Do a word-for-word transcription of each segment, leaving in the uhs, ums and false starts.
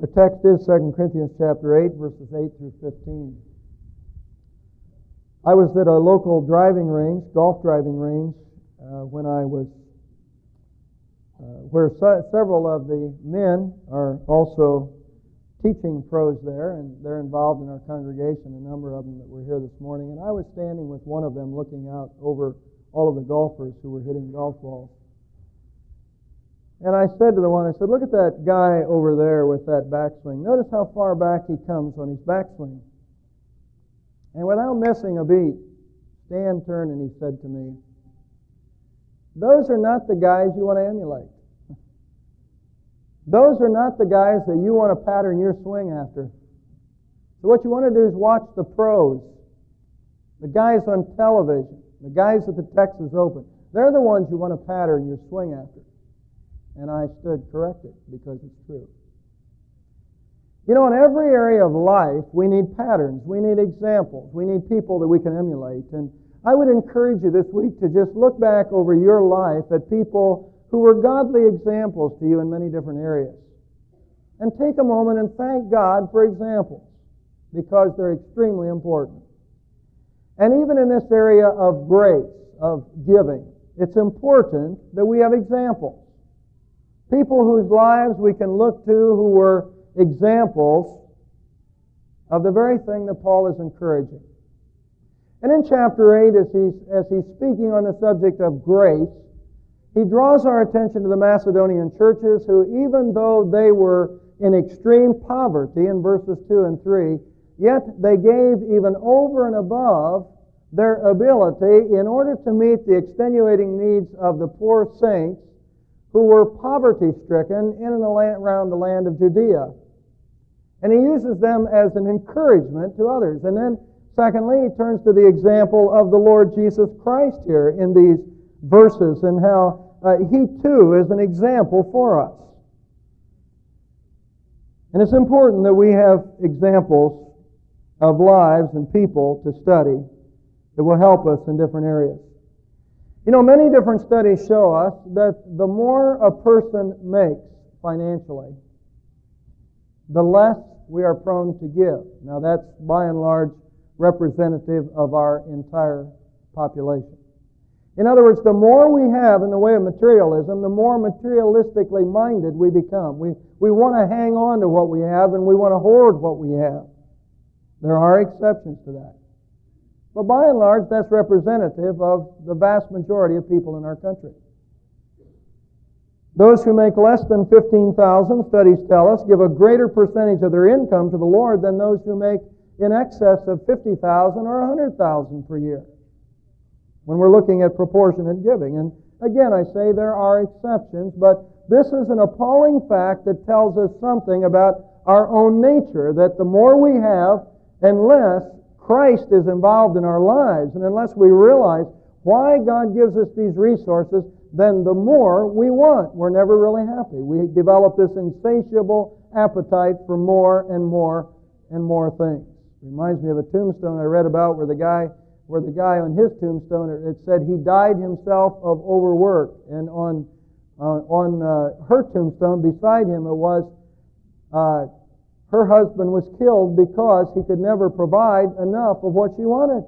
Our text is Second Corinthians chapter eight, verses eight through fifteen. I was at a local driving range, golf driving range, uh, when I was, uh, where se- several of the men are also teaching pros there, and they're involved in our congregation, a number of them that were here this morning. And I was standing with one of them looking out over all of the golfers who were hitting golf balls. And I said to the one, I said, look at that guy over there with that backswing. Notice how far back he comes on his backswing. And without missing a beat, Stan turned and he said to me, those are not the guys you want to emulate. Those are not the guys that you want to pattern your swing after. So what you want to do is watch the pros, the guys on television, the guys at the Texas Open. They're the ones you want to pattern your swing after. And I stood corrected because it's true. You know, in every area of life, we need patterns. We need examples. We need people that we can emulate. And I would encourage you this week to just look back over your life at people who were godly examples to you in many different areas. And take a moment and thank God for examples, because they're extremely important. And even in this area of grace, of giving, it's important that we have examples. People whose lives we can look to who were examples of the very thing that Paul is encouraging. And in chapter eight, as he's, as he's speaking on the subject of grace, he draws our attention to the Macedonian churches who, even though they were in extreme poverty in verses two and three, yet they gave even over and above their ability in order to meet the extenuating needs of the poor saints who were poverty-stricken in and around the land of Judea. And he uses them as an encouragement to others. And then, secondly, he turns to the example of the Lord Jesus Christ here in these verses and how uh, he too is an example for us. And it's important that we have examples of lives and people to study that will help us in different areas. You know, many different studies show us that the more a person makes financially, the less we are prone to give. Now, that's by and large representative of our entire population. In other words, the more we have in the way of materialism, the more materialistically minded we become. We, we want to hang on to what we have, and we want to hoard what we have. There are exceptions to that. But by and large, that's representative of the vast majority of people in our country. Those who make less than fifteen thousand dollars, studies tell us, give a greater percentage of their income to the Lord than those who make in excess of fifty thousand dollars or one hundred thousand dollars per year, when we're looking at proportionate giving. And again, I say there are exceptions, but this is an appalling fact that tells us something about our own nature, that the more we have, unless Christ is involved in our lives, and unless we realize why God gives us these resources, then the more we want. We're never really happy. We develop this insatiable appetite for more and more and more things. It reminds me of a tombstone I read about where the guy where the guy on his tombstone, it said he died himself of overwork. And on uh, on uh, her tombstone beside him it was, uh, her husband was killed because he could never provide enough of what she wanted.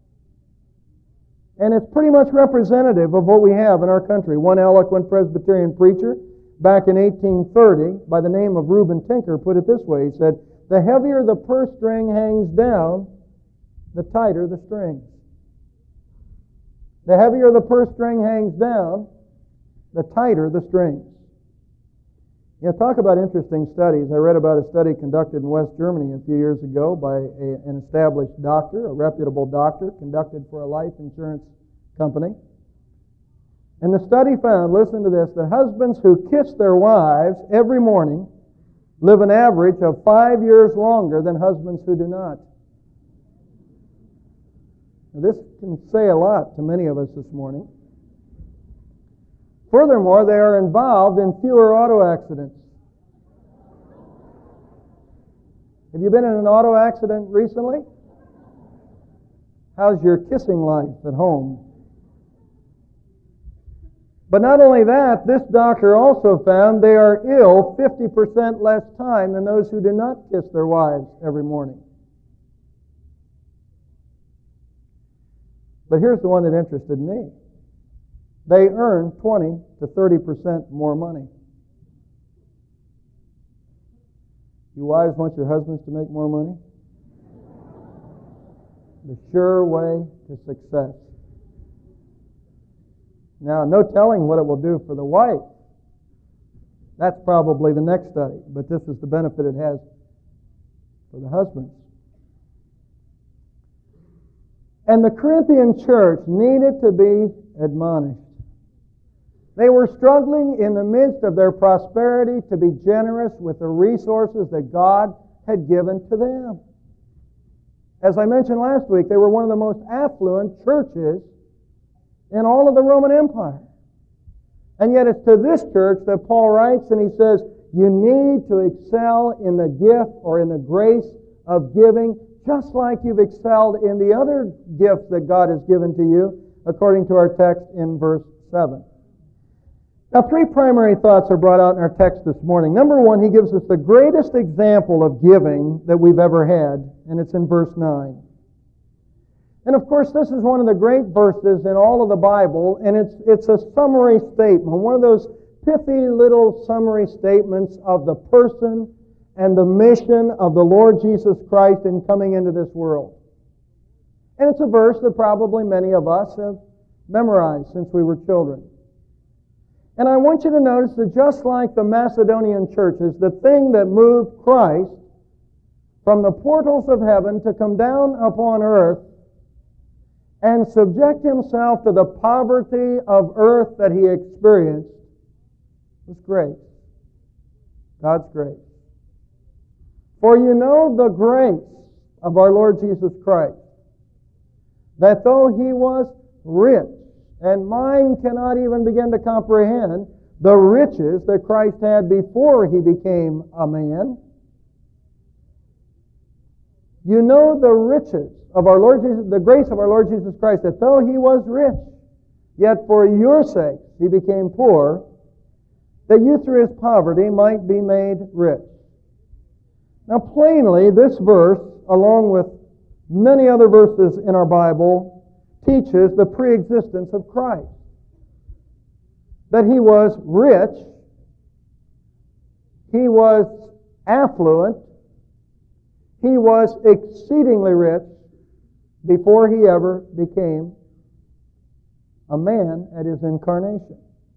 And it's pretty much representative of what we have in our country. One eloquent Presbyterian preacher back in eighteen thirty by the name of Reuben Tinker put it this way. He said, "The heavier the purse string hangs down, the tighter the strings." The heavier the purse string hangs down, the tighter the strings. You know, talk about interesting studies. I read about a study conducted in West Germany a few years ago by a, an established doctor, a reputable doctor, conducted for a life insurance company. And the study found, listen to this, that husbands who kiss their wives every morning live an average of five years longer than husbands who do not. Now, this can say a lot to many of us this morning. Furthermore, they are involved in fewer auto accidents. Have you been in an auto accident recently? How's your kissing life at home? But not only that, this doctor also found they are ill fifty percent less time than those who do not kiss their wives every morning. But here's the one that interested me. They earn twenty to thirty percent more money. You wives want your husbands to make more money? The sure way to success. Now, no telling what it will do for the wife. That's probably the next study, but this is the benefit it has for the husbands. And the Corinthian church needed to be admonished. They were struggling in the midst of their prosperity to be generous with the resources that God had given to them. As I mentioned last week, they were one of the most affluent churches in all of the Roman Empire. And yet it's to this church that Paul writes, and he says, you need to excel in the gift or in the grace of giving, just like you've excelled in the other gifts that God has given to you, according to our text in verse seven. Now, three primary thoughts are brought out in our text this morning. Number one, he gives us the greatest example of giving that we've ever had, and it's in verse nine. And of course, this is one of the great verses in all of the Bible, and it's it's a summary statement, one of those pithy little summary statements of the person and the mission of the Lord Jesus Christ in coming into this world. And it's a verse that probably many of us have memorized since we were children. And I want you to notice that just like the Macedonian churches, the thing that moved Christ from the portals of heaven to come down upon earth and subject himself to the poverty of earth that he experienced was grace. God's grace. For you know the grace of our Lord Jesus Christ, that though he was rich, and mind cannot even begin to comprehend the riches that Christ had before he became a man, you know the riches of our Lord Jesus, the grace of our Lord Jesus Christ, that though he was rich, yet for your sake he became poor, that you through his poverty might be made rich. Now plainly, this verse, along with many other verses in our Bible, teaches the pre-existence of Christ. That he was rich, he was affluent, he was exceedingly rich before he ever became a man at his incarnation.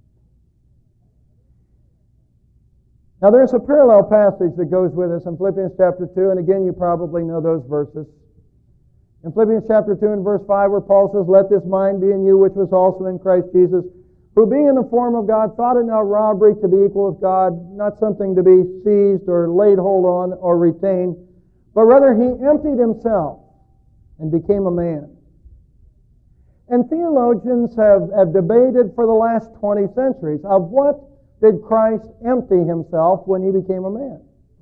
Now there's a parallel passage that goes with us in Philippians chapter two, and again you probably know those verses. In Philippians chapter two and verse five, where Paul says, let this mind be in you which was also in Christ Jesus, who being in the form of God thought it not robbery to be equal with God, not something to be seized or laid hold on or retained, but rather he emptied himself and became a man. And theologians have, have debated for the last twenty centuries of what did Christ empty himself when he became a man.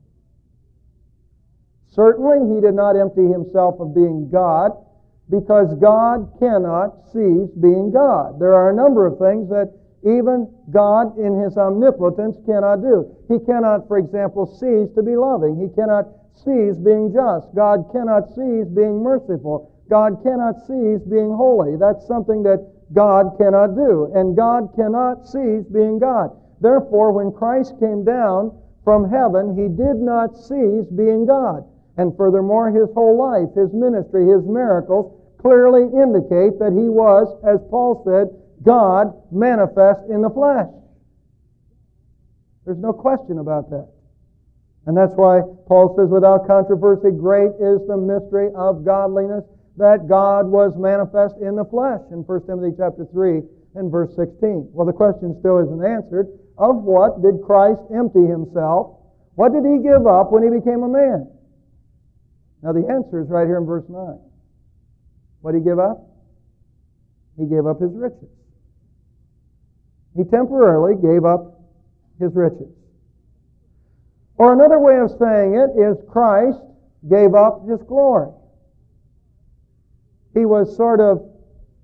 Certainly he did not empty himself of being God, because God cannot cease being God. There are a number of things that even God in his omnipotence cannot do. He cannot, for example, cease to be loving. He cannot cease being just. God cannot cease being merciful. God cannot cease being holy. That's something that God cannot do. And God cannot cease being God. Therefore, when Christ came down from heaven, he did not cease being God. And furthermore, his whole life, his ministry, his miracles clearly indicate that he was, as Paul said, God manifest in the flesh. There's no question about that. And that's why Paul says, without controversy, great is the mystery of godliness, that God was manifest in the flesh, in First Timothy chapter three and verse sixteen. Well, the question still isn't answered. Of what did Christ empty himself? What did he give up when he became a man? Now the answer is right here in verse nine. What did he give up? He gave up his riches. He temporarily gave up his riches. Or another way of saying it is Christ gave up his glory. He was sort of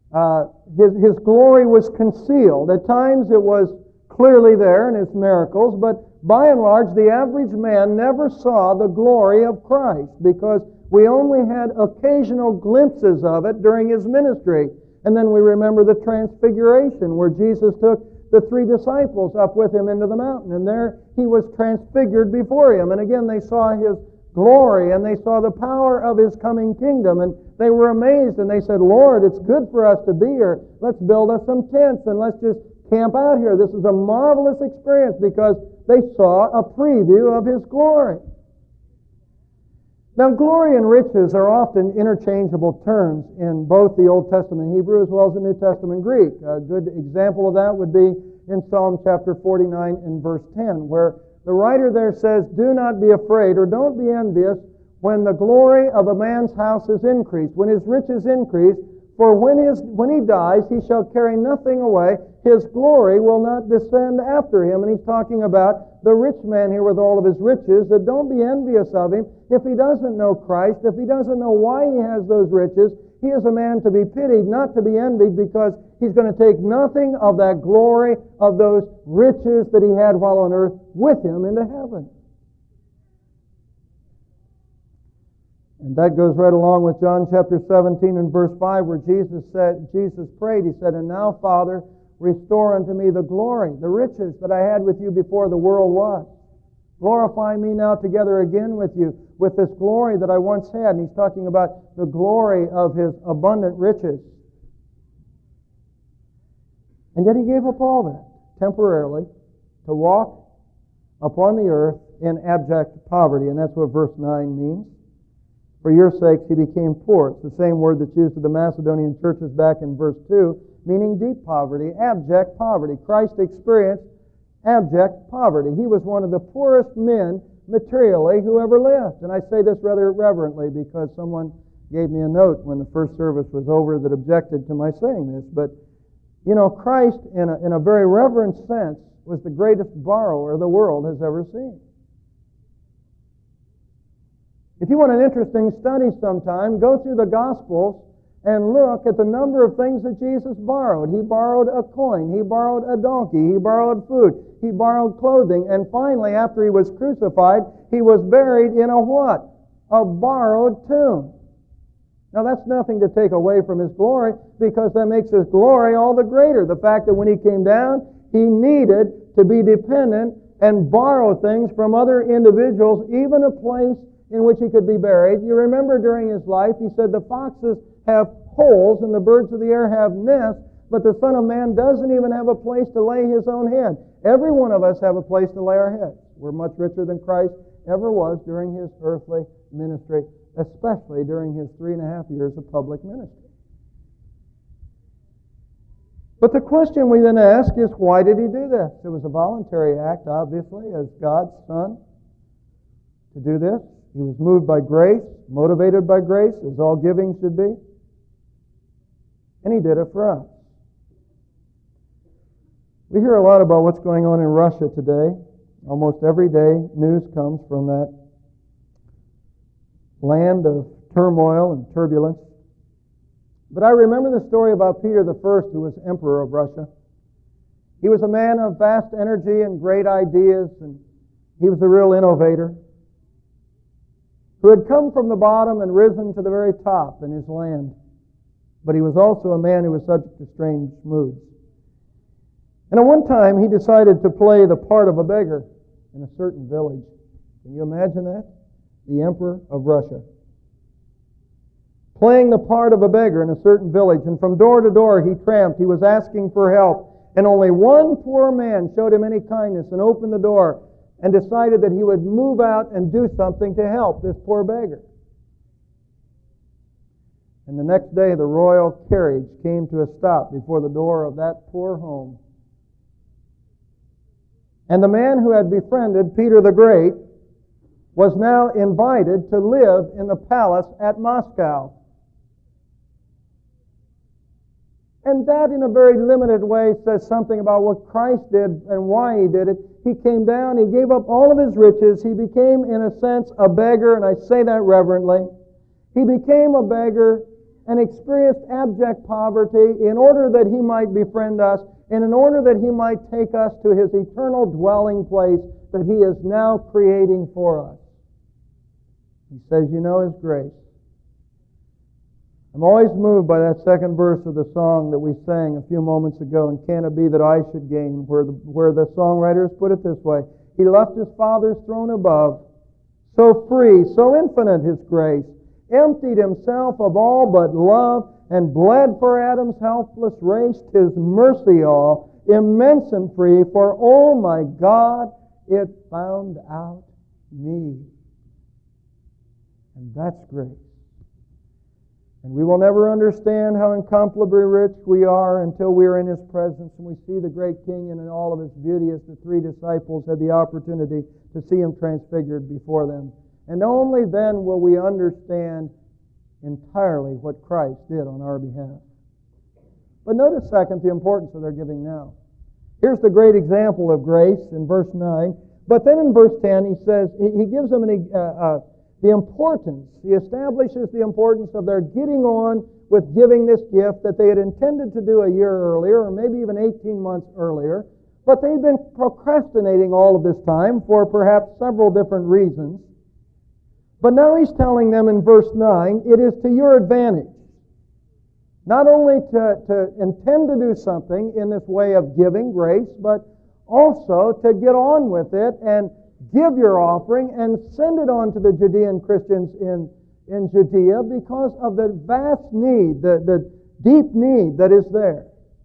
Uh, his, his glory was concealed. At times it was clearly there in his miracles, but by and large the average man never saw the glory of Christ because we only had occasional glimpses of it during his ministry. And then we remember the transfiguration where Jesus took the three disciples up with him into the mountain, and there he was transfigured before him. And again they saw his glory, and they saw the power of his coming kingdom, and they were amazed, and they said, Lord, it's good for us to be here. Let's build us some tents, and let's just camp out here. This is a marvelous experience because they saw a preview of his glory. Now, glory and riches are often interchangeable terms in both the Old Testament Hebrew as well as the New Testament Greek. A good example of that would be in Psalm chapter forty-nine and verse ten, where the writer there says, do not be afraid or don't be envious when the glory of a man's house is increased, when his riches increase, for when his when he dies, he shall carry nothing away. His glory will not descend after him. And he's talking about the rich man here with all of his riches, that don't be envious of him. If he doesn't know Christ, if he doesn't know why he has those riches, he is a man to be pitied, not to be envied, because he's going to take nothing of that glory of those riches that he had while on earth with him into heaven. And that goes right along with John chapter seventeen and verse five, where Jesus said, Jesus prayed, he said, and now, Father, restore unto me the glory, the riches that I had with you before the world was. Glorify me now together again with you, with this glory that I once had. And he's talking about the glory of his abundant riches. And yet he gave up all that temporarily to walk upon the earth in abject poverty. And that's what verse nine means. For your sakes he became poor. It's the same word that's used to the Macedonian churches back in verse two, meaning deep poverty, abject poverty. Christ experienced abject poverty. He was one of the poorest men materially who ever lived. And I say this rather reverently because someone gave me a note when the first service was over that objected to my saying this. But, you know, Christ, in a, in a very reverent sense, was the greatest borrower the world has ever seen. If you want an interesting study sometime, go through the Gospels and look at the number of things that Jesus borrowed. He borrowed a coin. He borrowed a donkey. He borrowed food. He borrowed clothing. And finally, after he was crucified, he was buried in a what? A borrowed tomb. Now, that's nothing to take away from his glory, because that makes his glory all the greater. The fact that when he came down, he needed to be dependent and borrow things from other individuals, even a place in which he could be buried. You remember during his life, he said, the foxes have holes and the birds of the air have nests, but the Son of Man doesn't even have a place to lay his own head. Every one of us have a place to lay our heads. We're much richer than Christ ever was during his earthly ministry, especially during his three and a half years of public ministry. But the question we then ask is, why did he do this? It was a voluntary act, obviously, as God's Son to do this. He was moved by grace, motivated by grace, as all giving should be. And he did it for us. We hear a lot about what's going on in Russia today. Almost every day, news comes from that land of turmoil and turbulence. But I remember the story about Peter the First, who was emperor of Russia. He was a man of vast energy and great ideas, and he was a real innovator, who had come from the bottom and risen to the very top in his land. But he was also a man who was subject to strange moods. And at one time, he decided to play the part of a beggar in a certain village. Can you imagine that? The emperor of Russia, playing the part of a beggar in a certain village. And from door to door he tramped. He was asking for help. And only one poor man showed him any kindness and opened the door and decided that he would move out and do something to help this poor beggar. And the next day the royal carriage came to a stop before the door of that poor home. And the man who had befriended Peter the Great was now invited to live in the palace at Moscow. And that, in a very limited way, says something about what Christ did and why he did it. He came down, he gave up all of his riches, he became, in a sense, a beggar, and I say that reverently. He became a beggar and experienced abject poverty in order that He might befriend us and in order that He might take us to His eternal dwelling place that He is now creating for us. He says, you know His grace. I'm always moved by that second verse of the song that we sang a few moments ago, and can it be that I should gain, where the, where the songwriters put it this way, He left His Father's throne above, so free, so infinite His grace, emptied Himself of all but love, and bled for Adam's helpless race, 'tis mercy all, immense and free, for oh my God, it found out me. And that's grace. And we will never understand how incomparably rich we are until we are in His presence and we see the great King in all of His beauty, as the three disciples had the opportunity to see Him transfigured before them. And only then will we understand entirely what Christ did on our behalf. But notice, second, the importance of their giving now. Here's the great example of grace in verse nine. But then in verse ten, he says, he gives them an, uh, uh, the importance, he establishes the importance of their getting on with giving this gift that they had intended to do a year earlier, or maybe even eighteen months earlier, but they'd been procrastinating all of this time for perhaps several different reasons. But now he's telling them in verse nine, it is to your advantage, not only to, to intend to do something in this way of giving grace, but also to get on with it and give your offering and send it on to the Judean Christians in, in Judea because of the vast need, the, the deep need that is there.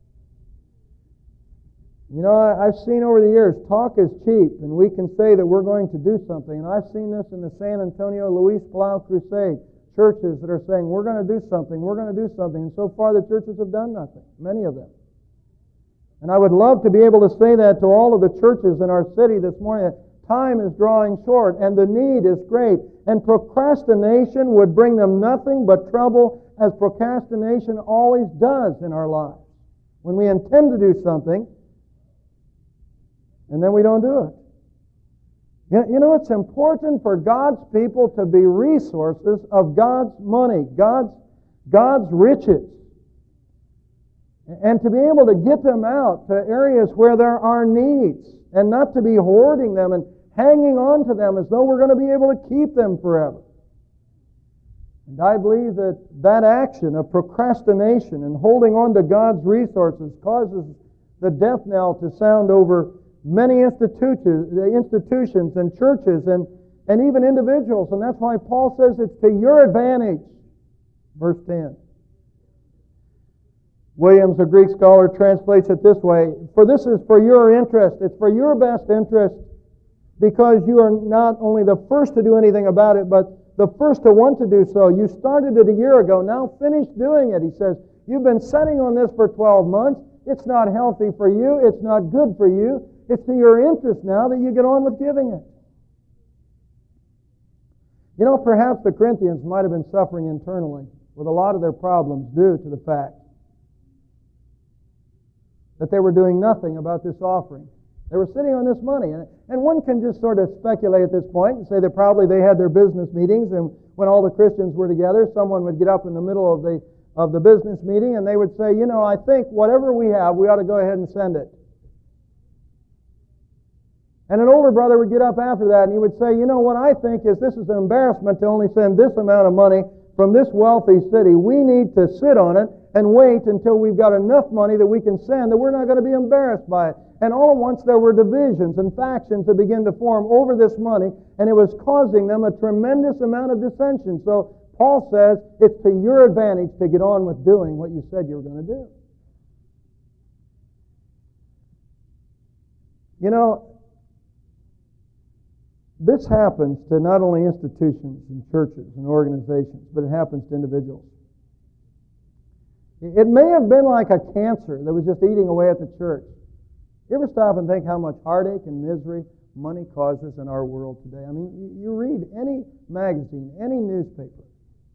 You know, I, I've seen over the years, talk is cheap, and we can say that we're going to do something. And I've seen this in the San Antonio Luis Palau Crusade. Churches that are saying, we're going to do something, we're going to do something. And so far the churches have done nothing, many of them. And I would love to be able to say that to all of the churches in our city this morning. Time is drawing short and the need is great. And procrastination would bring them nothing but trouble, as procrastination always does in our lives. When we intend to do something and then we don't do it. You know, it's important for God's people to be resources of God's money, God's, God's riches. And to be able to get them out to areas where there are needs, and not to be hoarding them and hanging on to them as though we're going to be able to keep them forever. And I believe that that action of procrastination and holding on to God's resources causes the death knell to sound over many institutions, institutions and churches and, and even individuals. And that's why Paul says it's to your advantage. Verse ten. Williams, a Greek scholar, translates it this way: for this is for your interest, it's for your best interest, because you are not only the first to do anything about it, but the first to want to do so. You started it a year ago, now finish doing it. He says, you've been sitting on this for twelve months, it's not healthy for you, it's not good for you, it's to your interest now that you get on with giving it. You know, perhaps the Corinthians might have been suffering internally with a lot of their problems due to the fact that they were doing nothing about this offering. They were sitting on this money. And, and one can just sort of speculate at this point and say that probably they had their business meetings, and when all the Christians were together, someone would get up in the middle of the, of the business meeting and they would say, you know, I think whatever we have, we ought to go ahead and send it. And an older brother would get up after that and he would say, you know, what I think is this is an embarrassment to only send this amount of money from this wealthy city. We need to sit on it and wait until we've got enough money that we can send, that we're not going to be embarrassed by it. And all at once there were divisions and factions that began to form over this money, and it was causing them a tremendous amount of dissension. So Paul says it's to your advantage to get on with doing what you said you were going to do. You know, this happens to not only institutions and churches and organizations, but it happens to individuals. It may have been like a cancer that was just eating away at the church. You ever stop and think how much heartache and misery money causes in our world today? I mean, you read any magazine, any newspaper.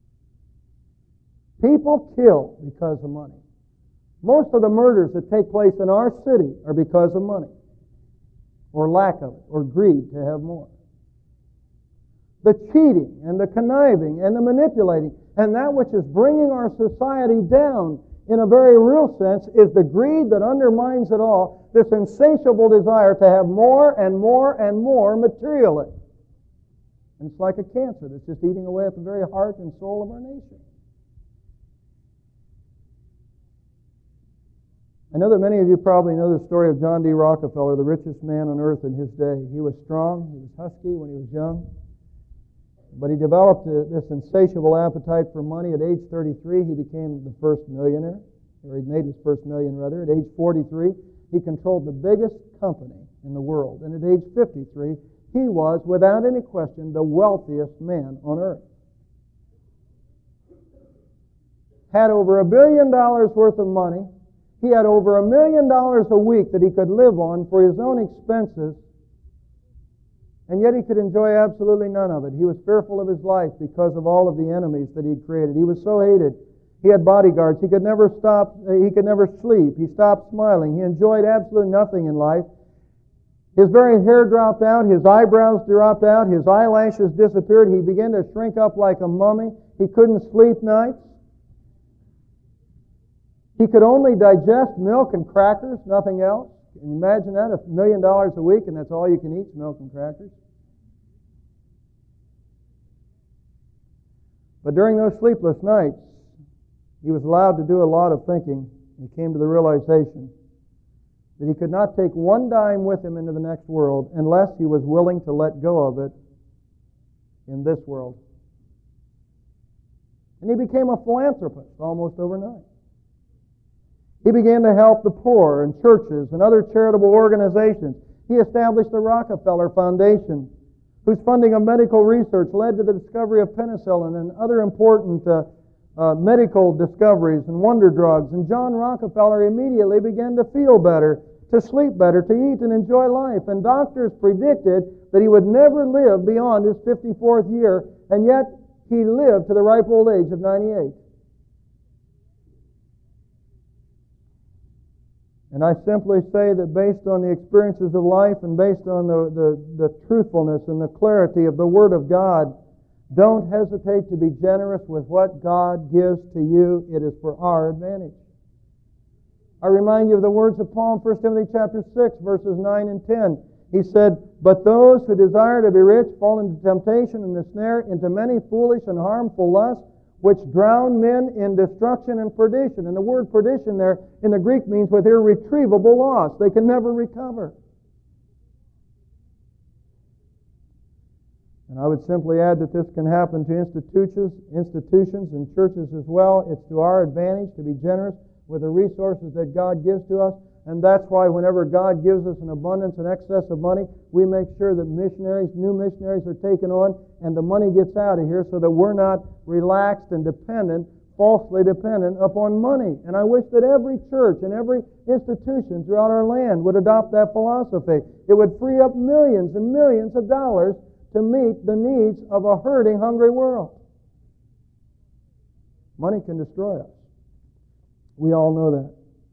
People kill because of money. Most of the murders that take place in our city are because of money, or lack of it, or greed to have more. the cheating and the conniving and the manipulating, and that which is bringing our society down in a very real sense is the greed that undermines it all, this insatiable desire to have more and more and more materially. And it's like a cancer that's just eating away at the very heart and soul of our nation. I know that many of you probably know the story of John D. Rockefeller, the richest man on earth in his day. He was strong, he was husky when he was young, but he developed a, this insatiable appetite for money. At age thirty-three, he became the first millionaire, or he made his first million rather. At age forty-three, he controlled the biggest company in the world. And at age fifty-three, he was, without any question, the wealthiest man on earth. Had over a billion dollars worth of money. He had over a million dollars a week that he could live on for his own expenses, and yet he could enjoy absolutely none of it. He was fearful of his life because of all of the enemies that he'd created. He was so hated. He had bodyguards. He could never stop. He could never sleep. He stopped smiling. He enjoyed absolutely nothing in life. His very hair dropped out. His eyebrows dropped out. His eyelashes disappeared. He began to shrink up like a mummy. He couldn't sleep nights. He could only digest milk and crackers, nothing else. Can you imagine that? A million dollars a week and that's all you can eat, milk and crackers. But during those sleepless nights, he was allowed to do a lot of thinking. He came to the realization that he could not take one dime with him into the next world unless he was willing to let go of it in this world. And he became a philanthropist almost overnight. He began to help the poor and churches and other charitable organizations. He established the Rockefeller Foundation, whose funding of medical research led to the discovery of penicillin and other important uh, uh, medical discoveries and wonder drugs. And John Rockefeller immediately began to feel better, to sleep better, to eat and enjoy life. And doctors predicted that he would never live beyond his fifty-fourth year, and yet he lived to the ripe old age of ninety-eight. And I simply say that based on the experiences of life and based on the, the, the truthfulness and the clarity of the Word of God, don't hesitate to be generous with what God gives to you. It is for our advantage. I remind you of the words of Paul in First Timothy chapter six, verses nine and ten. He said, "But those who desire to be rich fall into temptation and the snare, into many foolish and harmful lusts, which drown men in destruction and perdition." And the word perdition there in the Greek means with irretrievable loss. They can never recover. And I would simply add that this can happen to institutions, institutions and churches as well. It's to our advantage to be generous with the resources that God gives to us. And that's why whenever God gives us an abundance and excess of money, we make sure that missionaries, new missionaries are taken on and the money gets out of here so that we're not relaxed and dependent, falsely dependent upon money. And I wish that every church and every institution throughout our land would adopt that philosophy. It would free up millions and millions of dollars to meet the needs of a hurting, hungry world. Money can destroy us. We all know that.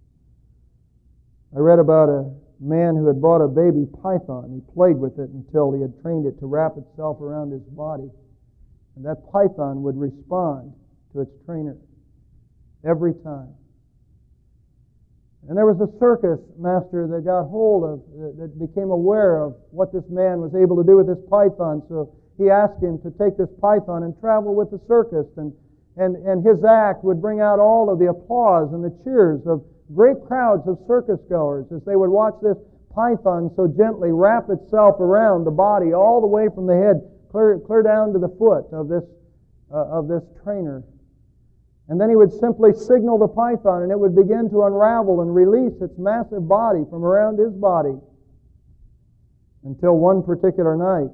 I read about a man who had bought a baby python. He played with it until he had trained it to wrap itself around his body. And that python would respond to its trainer every time. And there was a circus master that got hold of, that became aware of what this man was able to do with this python. So he asked him to take this python and travel with the circus. And, and, and his act would bring out all of the applause and the cheers of great crowds of circus goers as they would watch this python so gently wrap itself around the body all the way from the head clear, clear down to the foot of this, uh, of this trainer. And then he would simply signal the python and it would begin to unravel and release its massive body from around his body until one particular night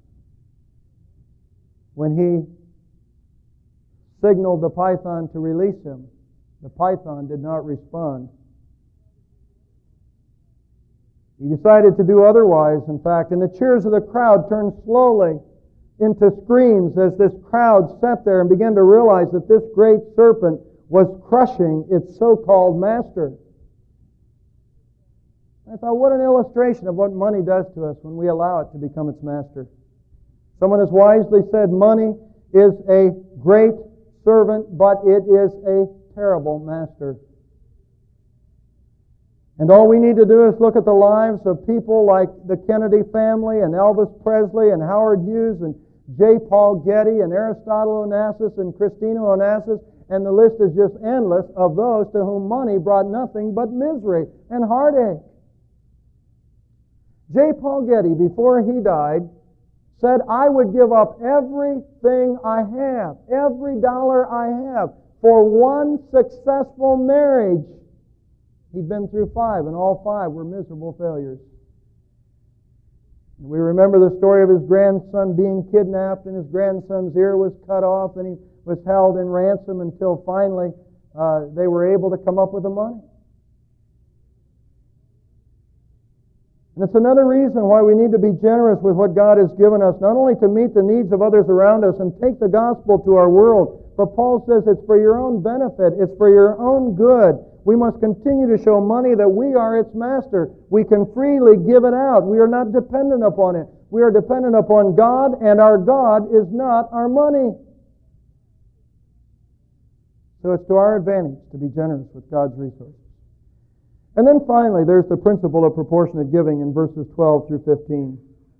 when he signaled the python to release him. The python did not respond. He decided to do otherwise, in fact, and the cheers of the crowd turned slowly into screams as this crowd sat there and began to realize that this great serpent was crushing its so-called master. I thought, what an illustration of what money does to us when we allow it to become its master. Someone has wisely said, money is a great servant, but it is a terrible master. And all we need to do is look at the lives of people like the Kennedy family and Elvis Presley and Howard Hughes and J. Paul Getty and Aristotle Onassis and Christina Onassis, and the list is just endless of those to whom money brought nothing but misery and heartache. J. Paul Getty, before he died, said, I would give up everything I have, every dollar I have, for one successful marriage. He'd been through five, and all five were miserable failures. We remember the story of his grandson being kidnapped, and his grandson's ear was cut off, and he was held in ransom until finally uh, they were able to come up with the money. And it's another reason why we need to be generous with what God has given us, not only to meet the needs of others around us and take the gospel to our world, but Paul says it's for your own benefit, it's for your own good. We must continue to show money that we are its master. We can freely give it out. We are not dependent upon it. We are dependent upon God, and our God is not our money. So it's to our advantage to be generous with God's resources. And then finally, there's the principle of proportionate giving in verses twelve through fifteen.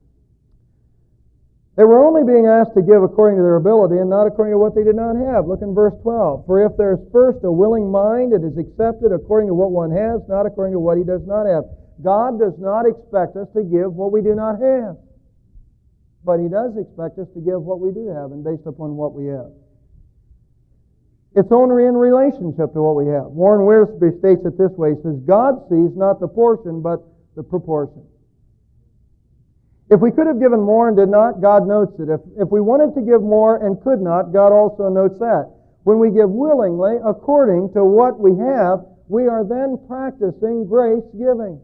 They were only being asked to give according to their ability and not according to what they did not have. Look in verse twelve. For if there is first a willing mind, it is accepted according to what one has, not according to what he does not have. God does not expect us to give what we do not have. But He does expect us to give what we do have, and based upon what we have. It's only in relationship to what we have. Warren Wiersbe states it this way. He says, God sees not the portion, but the proportion. If we could have given more and did not, God notes it. If, if we wanted to give more and could not, God also notes that. When we give willingly, according to what we have, we are then practicing grace giving.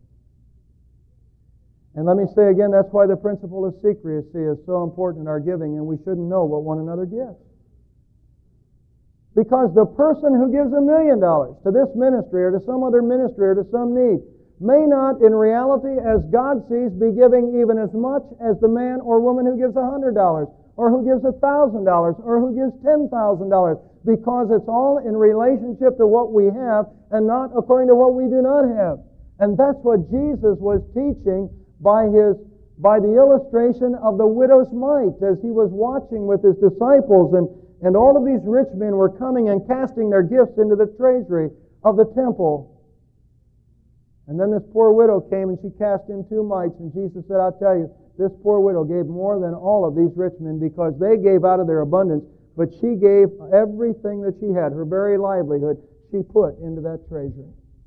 And let me say again, that's why the principle of secrecy is so important in our giving, and we shouldn't know what one another gives. Because the person who gives a million dollars to this ministry or to some other ministry or to some need may not, in reality, as God sees, be giving even as much as the man or woman who gives a hundred dollars, or who gives a thousand dollars, or who gives ten thousand dollars, because it's all in relationship to what we have and not according to what we do not have. And that's what Jesus was teaching by his by the illustration of the widow's mite, as he was watching with his disciples, and and all of these rich men were coming and casting their gifts into the treasury of the temple. And then this poor widow came and she cast in two mites, and Jesus said, I'll tell you, this poor widow gave more than all of these rich men, because they gave out of their abundance, but she gave everything that she had, her very livelihood, she put into that treasury.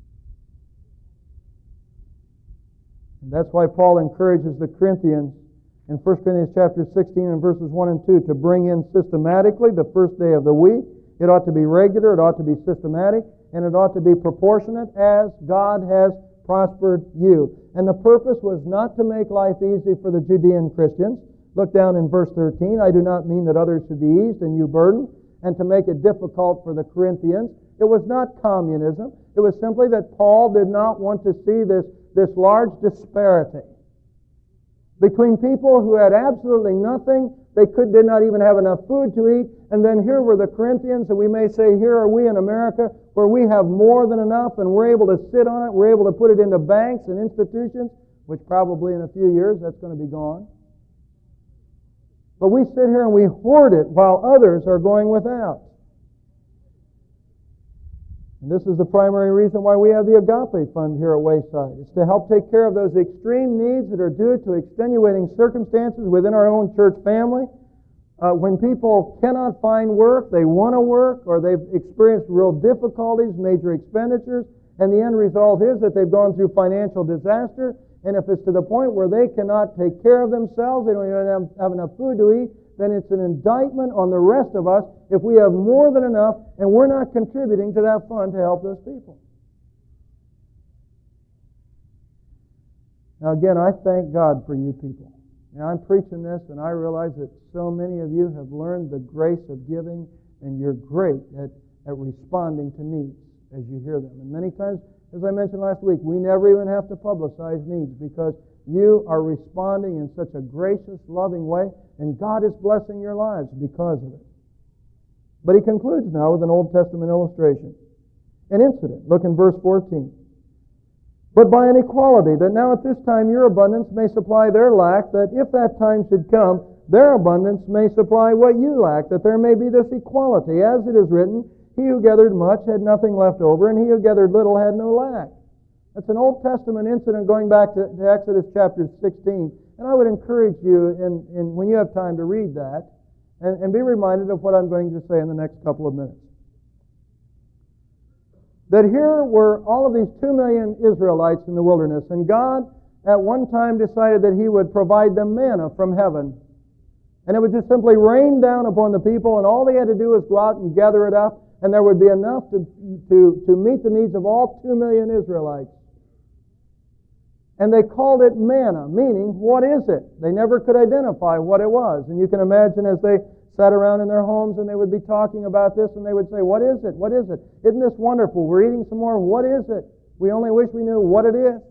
And that's why Paul encourages the Corinthians in First Corinthians chapter sixteen and verses one and two to bring in systematically the first day of the week. It ought to be regular, it ought to be systematic, and it ought to be proportionate as God has prospered you. And the purpose was not to make life easy for the Judean Christians. Look down in verse thirteen. I do not mean that others should be eased and you burdened, and to make it difficult for the Corinthians. It was not communism. It was simply that Paul did not want to see this, this large disparity between people who had absolutely nothing. They could did not even have enough food to eat. And then here were the Corinthians, and we may say, here are we in America, where we have more than enough, and we're able to sit on it. We're able to put it into banks and institutions, which probably in a few years that's going to be gone. But we sit here and we hoard it while others are going without. And this is the primary reason why we have the Agape Fund here at Wayside. It's to help take care of those extreme needs that are due to extenuating circumstances within our own church family. Uh, when people cannot find work, they want to work, or they've experienced real difficulties, major expenditures, and the end result is that they've gone through financial disaster. And if it's to the point where they cannot take care of themselves, they don't even have, have enough food to eat, then it's an indictment on the rest of us if we have more than enough and we're not contributing to that fund to help those people. Now again, I thank God for you people. Now I'm preaching this, and I realize that so many of you have learned the grace of giving, and you're great at, at responding to needs as you hear them. And many times, as I mentioned last week, we never even have to publicize needs, because you are responding in such a gracious, loving way, and God is blessing your lives because of it. But he concludes now with an Old Testament illustration. An incident. Look in verse fourteen. But by an equality, that now at this time your abundance may supply their lack, that if that time should come, their abundance may supply what you lack, that there may be this equality. As it is written, he who gathered much had nothing left over, and he who gathered little had no lack. That's an Old Testament incident going back to, to Exodus chapter sixteen. And I would encourage you, in, in, when you have time, to read that, and, and be reminded of what I'm going to say in the next couple of minutes. That here were all of these two million Israelites in the wilderness, and God at one time decided that he would provide them manna from heaven. And it would just simply rain down upon the people, and all they had to do was go out and gather it up, and there would be enough to, to, to meet the needs of all two million Israelites. And they called it manna, meaning, what is it? They never could identify what it was. And you can imagine as they sat around in their homes and they would be talking about this, and they would say, what is it? What is it? Isn't this wonderful? We're eating some more. What is it? We only wish we knew what it is.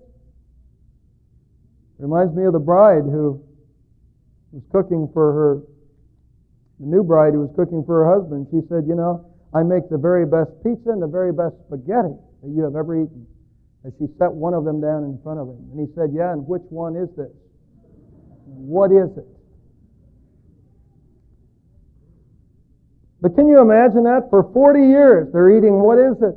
Reminds me of the bride who was cooking for her, the new bride who was cooking for her husband. She said, you know, I make the very best pizza and the very best spaghetti that you have ever eaten. As she set one of them down in front of him. And he said, yeah, and which one is this? What is it? But can you imagine that? For forty years they're eating, what is it?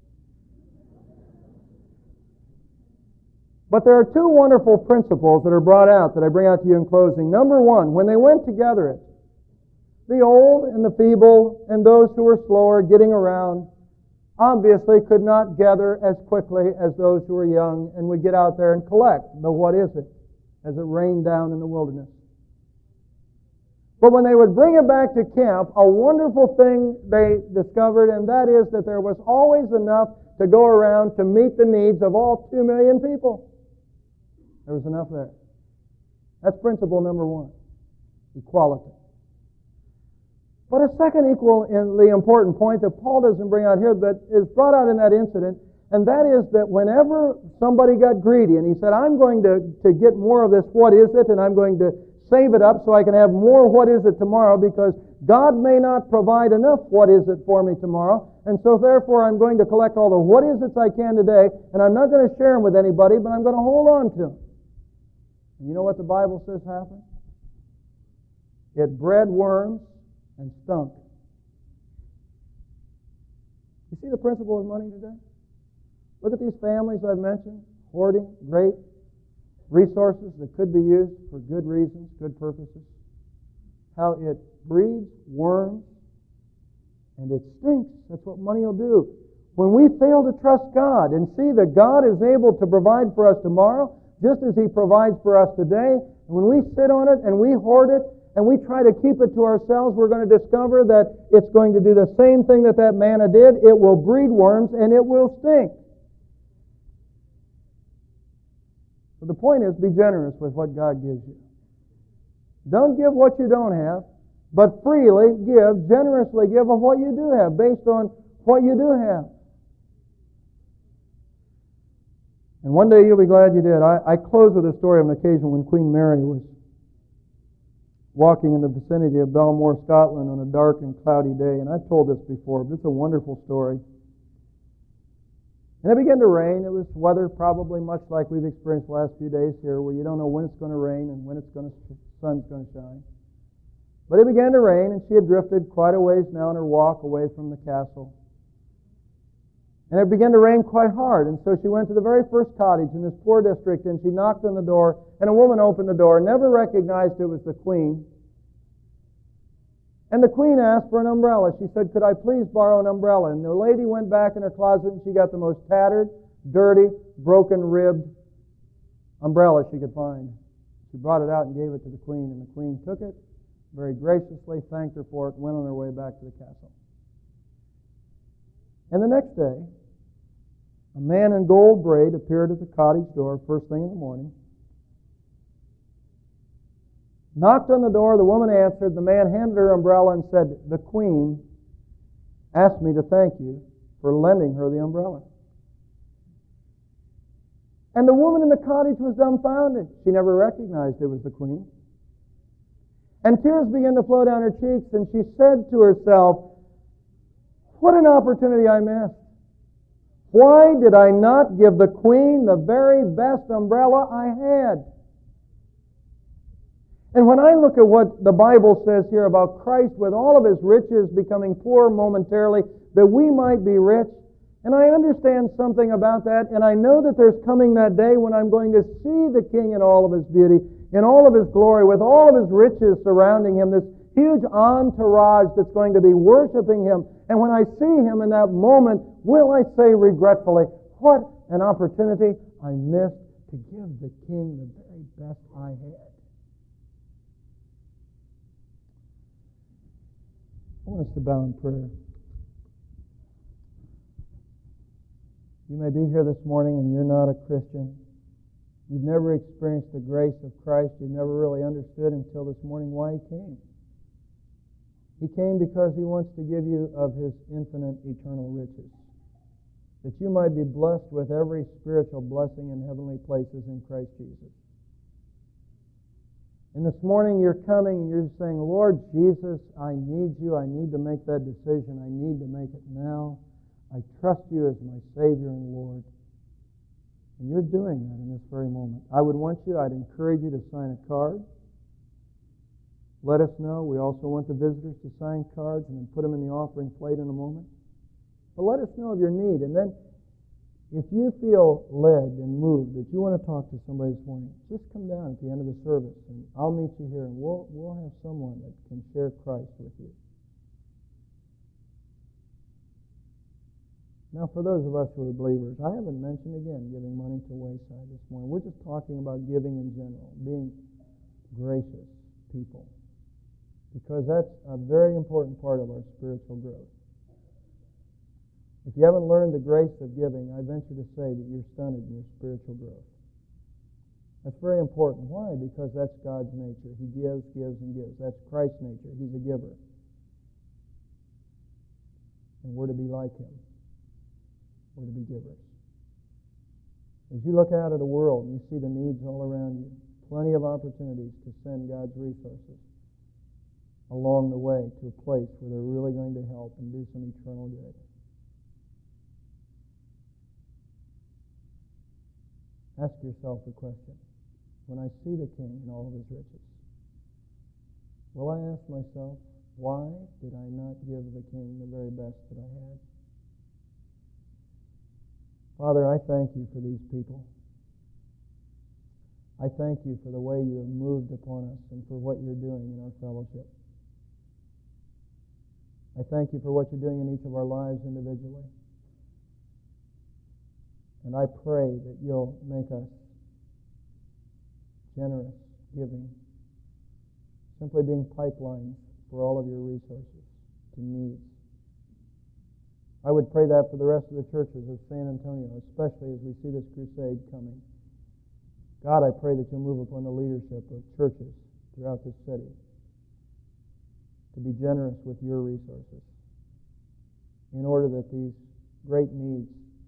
But there are two wonderful principles that are brought out that I bring out to you in closing. Number one, when they went to gather it, the old and the feeble and those who were slower getting around obviously could not gather as quickly as those who were young and would get out there and collect the what is it as it rained down in the wilderness. But when they would bring it back to camp, a wonderful thing they discovered, and that is that there was always enough to go around to meet the needs of all two million people. There was enough there. That's principle number one, equality. But a second equally important point that Paul doesn't bring out here, that is brought out in that incident, and that is that whenever somebody got greedy and he said, I'm going to, to get more of this what is it, and I'm going to save it up so I can have more what is it tomorrow, because God may not provide enough what is it for me tomorrow, and so therefore I'm going to collect all the what is it's I can today, and I'm not going to share them with anybody, but I'm going to hold on to them. And you know what the Bible says happened? It bred worms and stunk. You see the principle of money today? Look at these families I've mentioned, hoarding great resources that could be used for good reasons, good purposes. How it breeds worms and it stinks. That's what money will do. When we fail to trust God and see that God is able to provide for us tomorrow, just as He provides for us today, and when we sit on it and we hoard it, and we try to keep it to ourselves, we're going to discover that it's going to do the same thing that that manna did. It will breed worms and it will stink. So the point is, be generous with what God gives you. Don't give what you don't have, but freely give, generously give of what you do have, based on what you do have. And one day you'll be glad you did. I, I close with a story of an occasion when Queen Mary was walking in the vicinity of Belmore, Scotland on a dark and cloudy day. And I've told this before, but it's a wonderful story. And it began to rain. It was weather probably much like we've experienced the last few days here, where you don't know when it's going to rain and when it's going to, the sun's going to shine. But it began to rain, and she had drifted quite a ways now on her walk away from the castle. And it began to rain quite hard, and so she went to the very first cottage in this poor district, and she knocked on the door, and a woman opened the door, never recognized it was the Queen. And the Queen asked for an umbrella. She said, could I please borrow an umbrella? And the lady went back in her closet, and she got the most tattered, dirty, broken-ribbed umbrella she could find. She brought it out and gave it to the Queen, and the Queen took it, very graciously thanked her for it, and went on her way back to the castle. And the next day, a man in gold braid appeared at the cottage door first thing in the morning. Knocked on the door, the woman answered, the man handed her umbrella and said, the Queen asked me to thank you for lending her the umbrella. And the woman in the cottage was dumbfounded. She never recognized it was the queen. And tears began to flow down her cheeks, and she said to herself, "What an opportunity I missed. Why did I not give the queen the very best umbrella I had?" And when I look at what the Bible says here about Christ with all of His riches becoming poor momentarily, that we might be rich, and I understand something about that, and I know that there's coming that day when I'm going to see the King in all of His beauty, in all of His glory, with all of His riches surrounding Him, this huge entourage that's going to be worshiping Him. And when I see Him in that moment, will I say regretfully, what an opportunity I missed to give the King the very best I had. I want us to bow in prayer. You may be here this morning and you're not a Christian. You've never experienced the grace of Christ. You've never really understood until this morning why He came. He came because He wants to give you of His infinite eternal riches, that you might be blessed with every spiritual blessing in heavenly places in Christ Jesus. And this morning you're coming and you're saying, "Lord Jesus, I need You. I need to make that decision. I need to make it now. I trust You as my Savior and Lord." And you're doing that in this very moment. I would want you, I'd encourage you to sign a card. Let us know. We also want the visitors to sign cards and then put them in the offering plate in a moment. But let us know of your need. And then if you feel led and moved that you want to talk to somebody this morning, just come down at the end of the service and I'll meet you here and we'll, we'll have someone that can share Christ with you. Now, for those of us who are believers, I haven't mentioned again giving money to Wayside this morning. We're just talking about giving in general, being gracious people, because that's a very important part of our spiritual growth. If you haven't learned the grace of giving, I venture to say that you're stunted in your spiritual growth. That's very important. Why? Because that's God's nature. He gives, gives, and gives. That's Christ's nature. He's a giver. And we're to be like Him. We're to be givers. As you look out at the world and you see the needs all around you, plenty of opportunities to send God's resources along the way to a place where they're really going to help and do some eternal good. Ask yourself the question, when I see the King in all of His riches, will I ask myself, why did I not give the King the very best that I had? Father, I thank You for these people. I thank You for the way You have moved upon us and for what You're doing in our fellowship. I thank You for what You're doing in each of our lives individually. And I pray that You'll make us generous, giving, simply being pipelines for all of Your resources to needs. I would pray that for the rest of the churches of San Antonio, especially as we see this crusade coming. God, I pray that You'll move upon the leadership of churches throughout this city to be generous with Your resources in order that these great needs,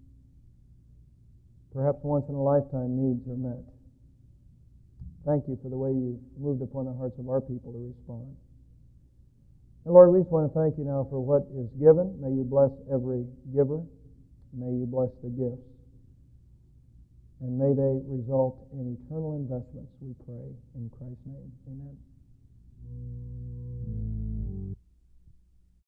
perhaps once in a lifetime needs, are met. Thank You for the way You've moved upon the hearts of our people to respond. And Lord, we just want to thank You now for what is given. May You bless every giver. May You bless the gifts. And may they result in eternal investments, we pray. In Christ's name, amen.